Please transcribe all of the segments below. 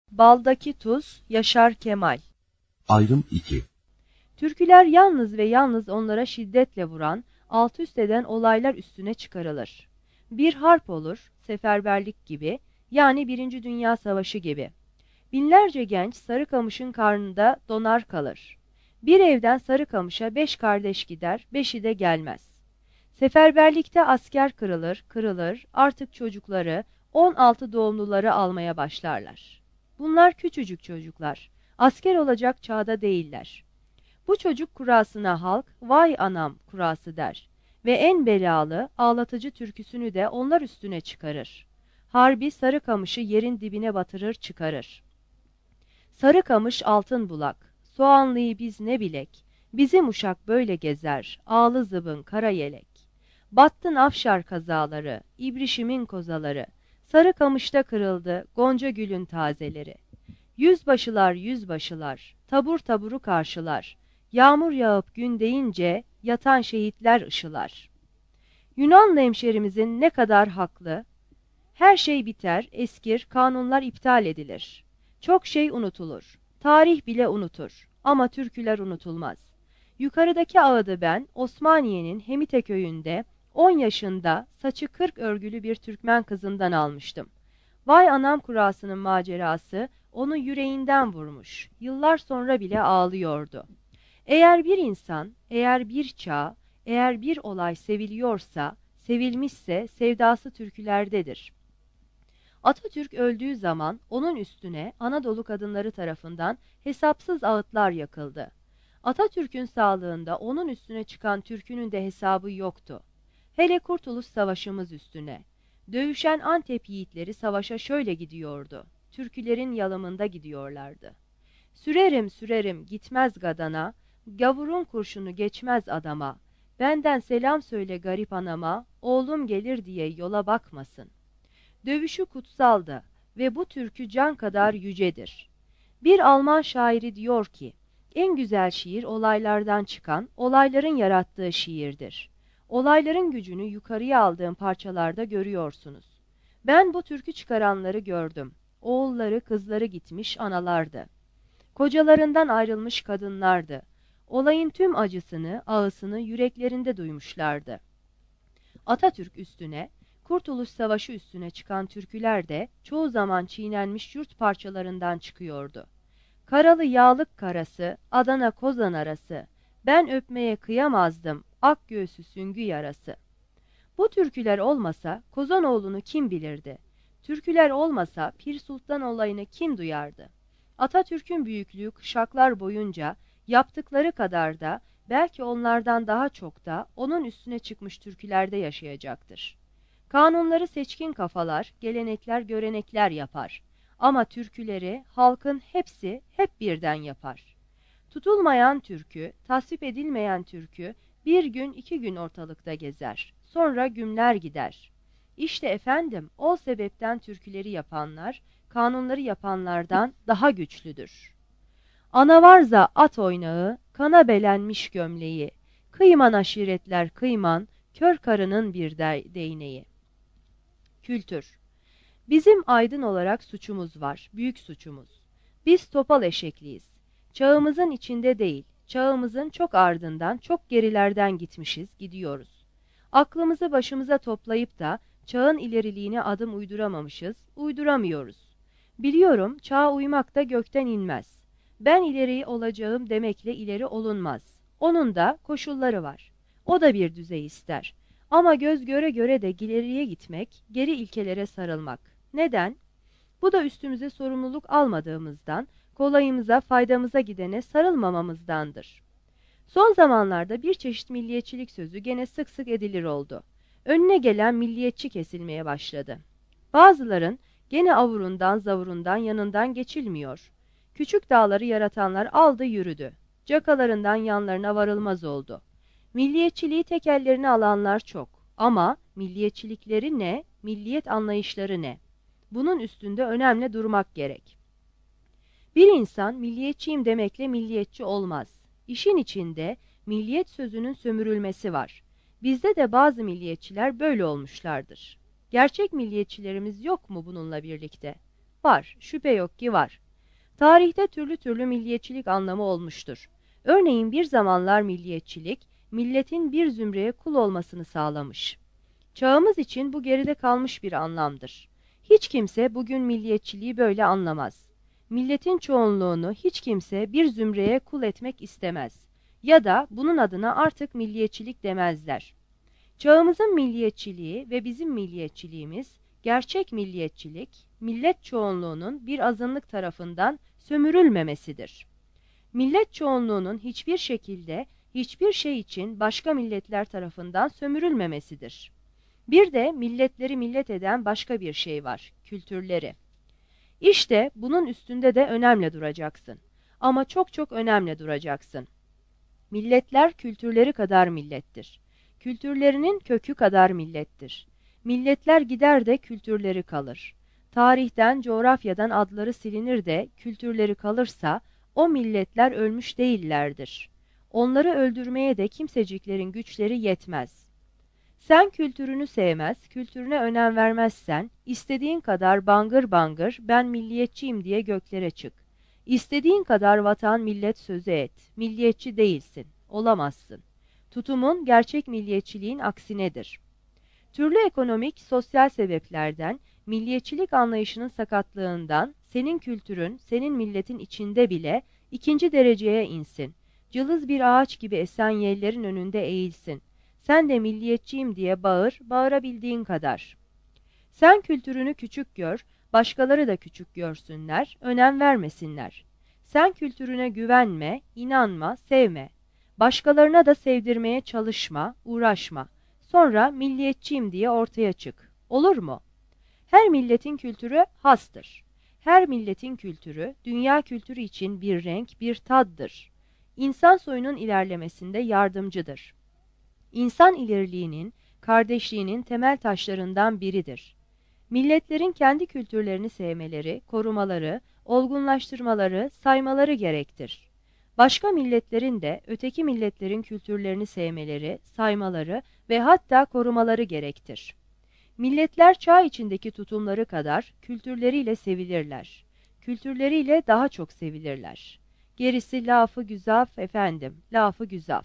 Baldaki tuz, Yaşar Kemal. Ayrım 2. Türküler yalnız ve yalnız onlara şiddetle vuran, alt üst eden olaylar üstüne çıkarılır. Bir harp olur, seferberlik gibi, yani Birinci Dünya Savaşı gibi. Binlerce genç Sarıkamış'ın karnında donar kalır. Bir evden Sarıkamış'a 5 kardeş gider, 5'i de gelmez. Seferberlikte asker kırılır, artık çocukları, 16 doğumluları almaya başlarlar. Bunlar küçücük çocuklar, asker olacak çağda değiller. Bu çocuk kurasına halk, vay anam kurası der ve en belalı, ağlatıcı türküsünü de onlar üstüne çıkarır. Harbi Sarıkamış'ı yerin dibine batırır çıkarır. Sarıkamış altın bulak, soğanlıyı biz ne bilek, bizim uşak böyle gezer, ağlı zıbın kara yelek. Battın Afşar kazaları, İbrişimin kozaları, Sarıkamış'ta kırıldı Gonca gülün tazeleri. Yüzbaşılar, tabur taburu karşılar, yağmur yağıp gün deyince yatan şehitler ışılar. Yunanlı hemşerimizin ne kadar haklı, her şey biter, eskir, kanunlar iptal edilir. Çok şey unutulur, tarih bile unutur ama türküler unutulmaz. Yukarıdaki ağıdı ben Osmaniye'nin Hemite köyünde 10 yaşında saçı 40 örgülü bir Türkmen kızından almıştım. Vay anam kurasının macerası onu yüreğinden vurmuş, yıllar sonra bile ağlıyordu. Eğer bir insan, eğer bir çağ, eğer bir olay seviliyorsa, sevilmişse sevdası türkülerdedir. Atatürk öldüğü zaman onun üstüne Anadolu kadınları tarafından hesapsız ağıtlar yakıldı. Atatürk'ün sağlığında onun üstüne çıkan türkünün de hesabı yoktu. Hele Kurtuluş Savaşımız üstüne. Dövüşen Antep yiğitleri savaşa şöyle gidiyordu. Türkülerin yalımında gidiyorlardı. Sürerim sürerim gitmez gadana, gavurun kurşunu geçmez adama. Benden selam söyle garip anama, oğlum gelir diye yola bakmasın. Dövüşü kutsaldı ve bu türkü can kadar yücedir. Bir Alman şairi diyor ki, en güzel şiir olaylardan çıkan, olayların yarattığı şiirdir. Olayların gücünü yukarıya aldığım parçalarda görüyorsunuz. Ben bu türkü çıkaranları gördüm. Oğulları, kızları gitmiş analardı. Kocalarından ayrılmış kadınlardı. Olayın tüm acısını, ağısını yüreklerinde duymuşlardı. Atatürk üstüne, Kurtuluş Savaşı üstüne çıkan türküler de çoğu zaman çiğnenmiş yurt parçalarından çıkıyordu. Karalı yağlık karası, Adana Kozan arası, ben öpmeye kıyamazdım, ak göğsü süngü yarası. Bu türküler olmasa Kozanoğlu'nu kim bilirdi? Türküler olmasa Pir Sultan olayını kim duyardı? Atatürk'ün büyüklüğü kuşaklar boyunca yaptıkları kadar da belki onlardan daha çok da onun üstüne çıkmış türkülerde yaşayacaktır. Kanunları seçkin kafalar, gelenekler, görenekler yapar. Ama türküleri halkın hepsi hep birden yapar. Tutulmayan türkü, tasvip edilmeyen türkü bir gün 2 gün ortalıkta gezer. Sonra gümler gider. İşte efendim o sebepten türküleri yapanlar, kanunları yapanlardan daha güçlüdür. Anavarza at oynağı, kana belenmiş gömleği, kıyman aşiretler kıyman, kör karının bir değneği. Kültür. Bizim aydın olarak suçumuz var, büyük suçumuz. Biz topal eşekliyiz. Çağımızın içinde değil, çağımızın çok ardından, çok gerilerden gitmişiz, gidiyoruz. Aklımızı başımıza toplayıp da çağın ileriliğine adım uyduramamışız, uyduramıyoruz. Biliyorum, çağa uymak da gökten inmez. Ben ileri olacağım demekle ileri olunmaz. Onun da koşulları var. O da bir düzey ister. Ama göz göre göre de ileriye gitmek, geri ilkelere sarılmak. Neden? Bu da üstümüze sorumluluk almadığımızdan, kolayımıza, faydamıza gidene sarılmamamızdandır. Son zamanlarda bir çeşit milliyetçilik sözü gene sık sık edilir oldu. Önüne gelen milliyetçi kesilmeye başladı. Bazıların gene avurundan zavurundan yanından geçilmiyor. Küçük dağları yaratanlar aldı yürüdü. Cakalarından yanlarına varılmaz oldu. Milliyetçiliği tek ellerine alanlar çok. Ama milliyetçilikleri ne, milliyet anlayışları ne? Bunun üstünde önemli durmak gerek. Bir insan milliyetçiyim demekle milliyetçi olmaz. İşin içinde milliyet sözünün sömürülmesi var. Bizde de bazı milliyetçiler böyle olmuşlardır. Gerçek milliyetçilerimiz yok mu bununla birlikte? Var, şüphe yok ki var. Tarihte türlü türlü milliyetçilik anlamı olmuştur. Örneğin bir zamanlar milliyetçilik, milletin bir zümreye kul olmasını sağlamış. Çağımız için bu geride kalmış bir anlamdır. Hiç kimse bugün milliyetçiliği böyle anlamaz. Milletin çoğunluğunu hiç kimse bir zümreye kul etmek istemez. Ya da bunun adına artık milliyetçilik demezler. Çağımızın milliyetçiliği ve bizim milliyetçiliğimiz, gerçek milliyetçilik, millet çoğunluğunun bir azınlık tarafından sömürülmemesidir. Millet çoğunluğunun hiçbir şekilde, hiçbir şey için başka milletler tarafından sömürülmemesidir. Bir de milletleri millet eden başka bir şey var, kültürleri. İşte bunun üstünde de önemli duracaksın. Ama çok çok önemli duracaksın. Milletler kültürleri kadar millettir. Kültürlerinin kökü kadar millettir. Milletler gider de kültürleri kalır. Tarihten, coğrafyadan adları silinir de kültürleri kalırsa o milletler ölmüş değillerdir. Onları öldürmeye de kimseciklerin güçleri yetmez. Sen kültürünü sevmez, kültürüne önem vermezsen, istediğin kadar bangır bangır ben milliyetçiyim diye göklere çık. İstediğin kadar vatan millet sözü et, milliyetçi değilsin, olamazsın. Tutumun gerçek milliyetçiliğin aksinedir. Türlü ekonomik, sosyal sebeplerden, milliyetçilik anlayışının sakatlığından, senin kültürün, senin milletin içinde bile ikinci dereceye insin. Cılız bir ağaç gibi esen yellerin önünde eğilsin. Sen de milliyetçiyim diye bağır, bağırabildiğin kadar. Sen kültürünü küçük gör, başkaları da küçük görsünler, önem vermesinler. Sen kültürüne güvenme, inanma, sevme. Başkalarına da sevdirmeye çalışma, uğraşma. Sonra milliyetçiyim diye ortaya çık. Olur mu? Her milletin kültürü hastır. Her milletin kültürü, dünya kültürü için bir renk, bir taddır. İnsan soyunun ilerlemesinde yardımcıdır. İnsan ileriliğinin, kardeşliğinin temel taşlarından biridir. Milletlerin kendi kültürlerini sevmeleri, korumaları, olgunlaştırmaları, saymaları gerektir. Başka milletlerin de öteki milletlerin kültürlerini sevmeleri, saymaları ve hatta korumaları gerektir. Milletler çağ içindeki tutumları kadar kültürleriyle sevilirler. Kültürleriyle daha çok sevilirler. Gerisi lafı güzaf efendim, lafı güzaf.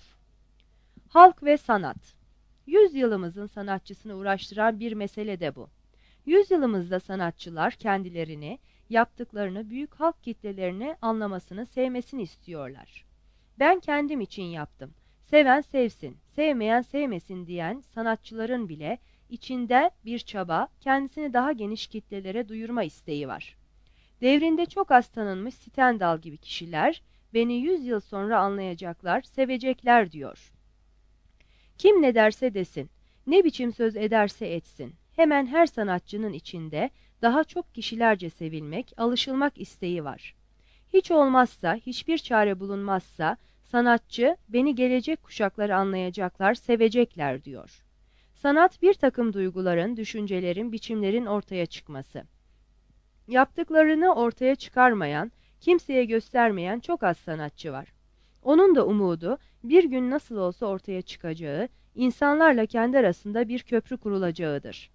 Halk ve sanat. Yüzyılımızın sanatçısını uğraştıran bir mesele de bu. Yüzyılımızda sanatçılar kendilerini, yaptıklarını büyük halk kitlelerini anlamasını, sevmesini istiyorlar. Ben kendim için yaptım. Seven sevsin, sevmeyen sevmesin diyen sanatçıların bile içinde bir çaba, kendisini daha geniş kitlelere duyurma isteği var. Devrinde çok az tanınmış Stendhal gibi kişiler, beni 100 yıl sonra anlayacaklar, sevecekler diyor. Kim ne derse desin, ne biçim söz ederse etsin, hemen her sanatçının içinde daha çok kişilerce sevilmek, alışılmak isteği var. Hiç olmazsa, hiçbir çare bulunmazsa, sanatçı, beni gelecek kuşaklar anlayacaklar, sevecekler diyor. Sanat bir takım duyguların, düşüncelerin, biçimlerin ortaya çıkması. Yaptıklarını ortaya çıkarmayan, kimseye göstermeyen çok az sanatçı var. Onun da umudu bir gün nasıl olsa ortaya çıkacağı, insanlarla kendi arasında bir köprü kurulacağıdır.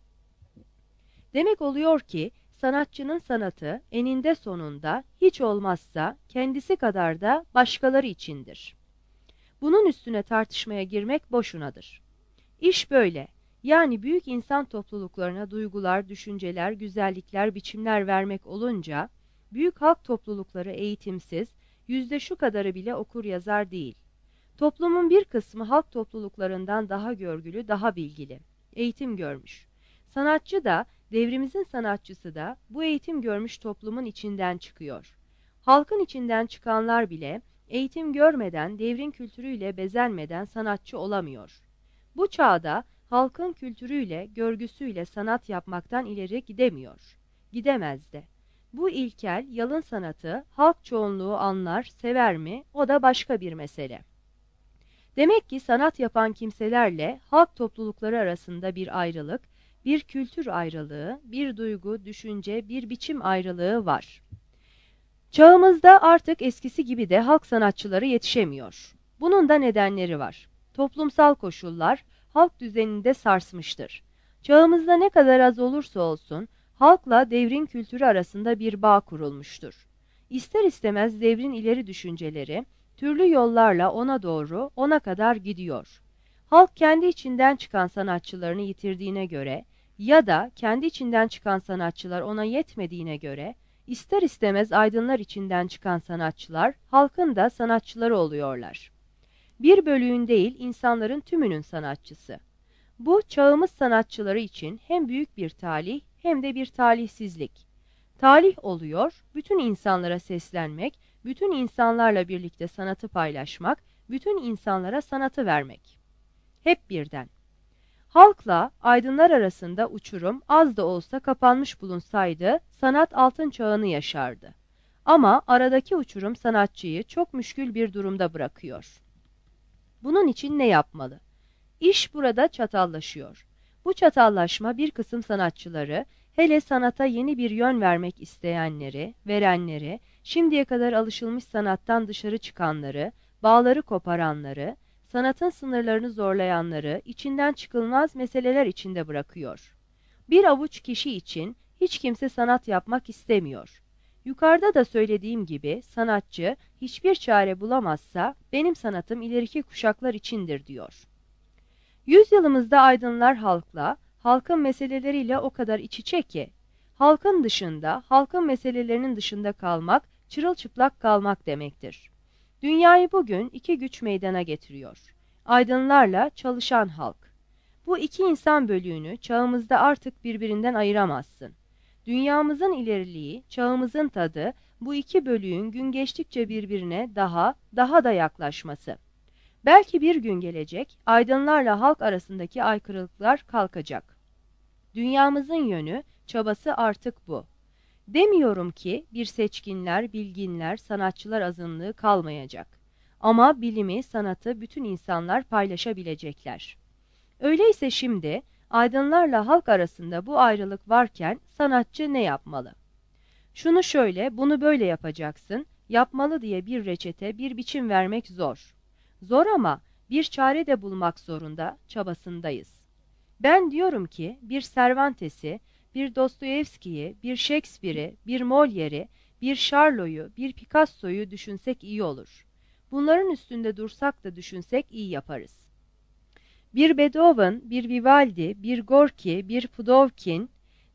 Demek oluyor ki sanatçının sanatı eninde sonunda hiç olmazsa kendisi kadar da başkaları içindir. Bunun üstüne tartışmaya girmek boşunadır. İş böyle. Yani büyük insan topluluklarına duygular, düşünceler, güzellikler, biçimler vermek olunca, büyük halk toplulukları eğitimsiz, yüzde şu kadarı bile okur yazar değil. Toplumun bir kısmı halk topluluklarından daha görgülü, daha bilgili, eğitim görmüş. Sanatçı da, devrimizin sanatçısı da bu eğitim görmüş toplumun içinden çıkıyor. Halkın içinden çıkanlar bile eğitim görmeden, devrin kültürüyle bezenmeden sanatçı olamıyor. Bu çağda halkın kültürüyle, görgüsüyle sanat yapmaktan ileri gidemiyor. Gidemez de. Bu ilkel, yalın sanatı halk çoğunluğu anlar, sever mi? O da başka bir mesele. Demek ki sanat yapan kimselerle halk toplulukları arasında bir ayrılık, bir kültür ayrılığı, bir duygu, düşünce, bir biçim ayrılığı var. Çağımızda artık eskisi gibi de halk sanatçıları yetişemiyor. Bunun da nedenleri var. Toplumsal koşullar halk düzeninde sarsmıştır. Çağımızda ne kadar az olursa olsun Halkla devrin kültürü arasında bir bağ kurulmuştur. İster istemez devrin ileri düşünceleri, türlü yollarla ona doğru, ona kadar gidiyor. Halk kendi içinden çıkan sanatçılarını yitirdiğine göre ya da kendi içinden çıkan sanatçılar ona yetmediğine göre, ister istemez aydınlar içinden çıkan sanatçılar, halkın da sanatçıları oluyorlar. Bir bölüğün değil, insanların tümünün sanatçısı. Bu, çağımız sanatçıları için hem büyük bir talih hem de bir talihsizlik. Talih oluyor, bütün insanlara seslenmek, bütün insanlarla birlikte sanatı paylaşmak, bütün insanlara sanatı vermek. Hep birden. Halkla aydınlar arasında uçurum az da olsa kapanmış bulunsaydı, sanat altın çağını yaşardı. Ama aradaki uçurum sanatçıyı çok müşkül bir durumda bırakıyor. Bunun için ne yapmalı? İş burada çatallaşıyor. Bu çatallaşma bir kısım sanatçıları, hele sanata yeni bir yön vermek isteyenleri, verenleri, şimdiye kadar alışılmış sanattan dışarı çıkanları, bağları koparanları, sanatın sınırlarını zorlayanları içinden çıkılmaz meseleler içinde bırakıyor. Bir avuç kişi için hiç kimse sanat yapmak istemiyor. Yukarıda da söylediğim gibi sanatçı hiçbir çare bulamazsa benim sanatım ileriki kuşaklar içindir diyor. Yüzyılımızda aydınlar halkla, halkın meseleleriyle o kadar iç içe ki, halkın dışında, halkın meselelerinin dışında kalmak, çırılçıplak kalmak demektir. Dünyayı bugün iki güç meydana getiriyor. Aydınlarla çalışan halk. Bu iki insan bölüğünü çağımızda artık birbirinden ayıramazsın. Dünyamızın ileriliği, çağımızın tadı, bu iki bölüğün gün geçtikçe birbirine daha da yaklaşması. Belki bir gün gelecek, aydınlarla halk arasındaki aykırılıklar kalkacak. Dünyamızın yönü, çabası artık bu. Demiyorum ki bir seçkinler, bilginler, sanatçılar azınlığı kalmayacak. Ama bilimi, sanatı bütün insanlar paylaşabilecekler. Öyleyse şimdi, aydınlarla halk arasında bu ayrılık varken sanatçı ne yapmalı? Şunu şöyle, bunu böyle yapacaksın, yapmalı diye bir reçete, bir biçim vermek zor. Zor ama bir çare de bulmak zorunda, çabasındayız. Ben diyorum ki bir Cervantes'i, bir Dostoyevski'yi, bir Shakespeare'i, bir Molière'i, bir Charlot'u, bir Picasso'yu düşünsek iyi olur. Bunların üstünde dursak da düşünsek iyi yaparız. Bir Beethoven, bir Vivaldi, bir Gorki, bir Pudovkin,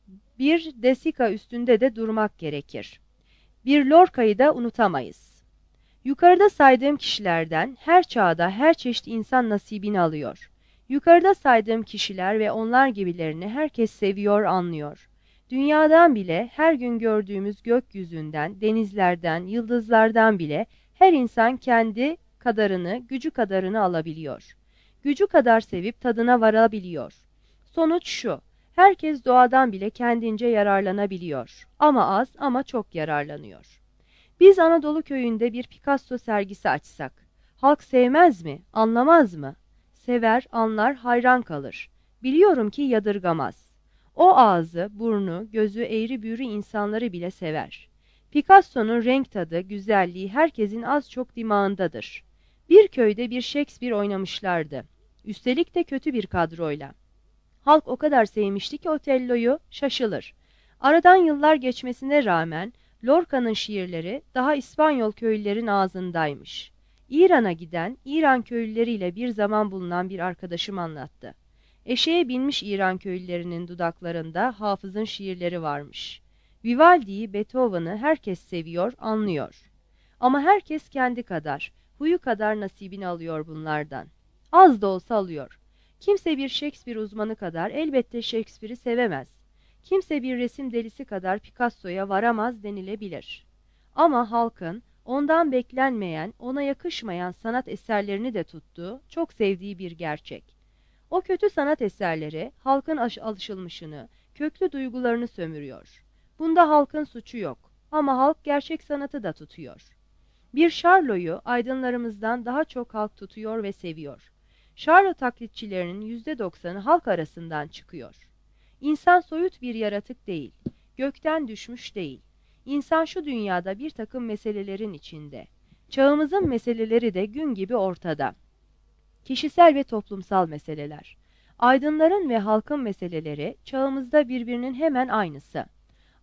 bir De Sica üstünde de durmak gerekir. Bir Lorca'yı da unutamayız. Yukarıda saydığım kişilerden her çağda her çeşit insan nasibini alıyor. Yukarıda saydığım kişiler ve onlar gibilerini herkes seviyor, anlıyor. Dünyadan bile, her gün gördüğümüz gökyüzünden, denizlerden, yıldızlardan bile her insan kendi kadarını, gücü kadarını alabiliyor. Gücü kadar sevip tadına varabiliyor. Sonuç şu, herkes doğadan bile kendince yararlanabiliyor. Ama az ama çok yararlanıyor. Biz Anadolu köyünde bir Picasso sergisi açsak, halk sevmez mi, anlamaz mı? Sever, anlar, hayran kalır. Biliyorum ki yadırgamaz. O ağzı, burnu, gözü eğri büğrü insanları bile sever. Picasso'nun renk tadı, güzelliği herkesin az çok dimağındadır. Bir köyde bir Shakespeare oynamışlardı. Üstelik de kötü bir kadroyla. Halk o kadar sevmişti ki Otello'yu, şaşılır. Aradan yıllar geçmesine rağmen Lorca'nın şiirleri daha İspanyol köylülerin ağzındaymış. İran'a giden, İran köylüleriyle bir zaman bulunan bir arkadaşım anlattı. Eşeğe binmiş İran köylülerinin dudaklarında Hafız'ın şiirleri varmış. Vivaldi'yi, Beethoven'ı herkes seviyor, anlıyor. Ama herkes kendi kadar, huyu kadar nasibini alıyor bunlardan. Az da olsa alıyor. Kimse bir Shakespeare uzmanı kadar elbette Shakespeare'i sevemez. Kimse bir resim delisi kadar Picasso'ya varamaz denilebilir. Ama halkın ondan beklenmeyen, ona yakışmayan sanat eserlerini de tuttuğu, çok sevdiği bir gerçek. O kötü sanat eserleri halkın alışılmışını, köklü duygularını sömürüyor. Bunda halkın suçu yok ama halk gerçek sanatı da tutuyor. Bir Charlot'u aydınlarımızdan daha çok halk tutuyor ve seviyor. Charlot taklitçilerinin %90'ı halk arasından çıkıyor. İnsan soyut bir yaratık değil, gökten düşmüş değil. İnsan şu dünyada bir takım meselelerin içinde. Çağımızın meseleleri de gün gibi ortada. Kişisel ve toplumsal meseleler. Aydınların ve halkın meseleleri çağımızda birbirinin hemen aynısı.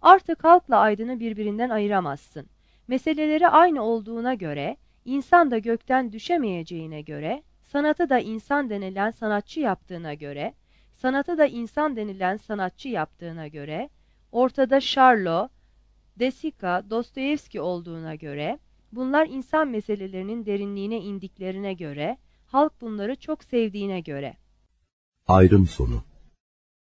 Artık halkla aydını birbirinden ayıramazsın. Meseleleri aynı olduğuna göre, insan da gökten düşemeyeceğine göre, sanatı da insan denilen sanatçı yaptığına göre, sanatı da insan denilen sanatçı yaptığına göre, ortada Şarlo, Desika, Dostoyevski olduğuna göre, bunlar insan meselelerinin derinliğine indiklerine göre, halk bunları çok sevdiğine göre. Ayrım sonu.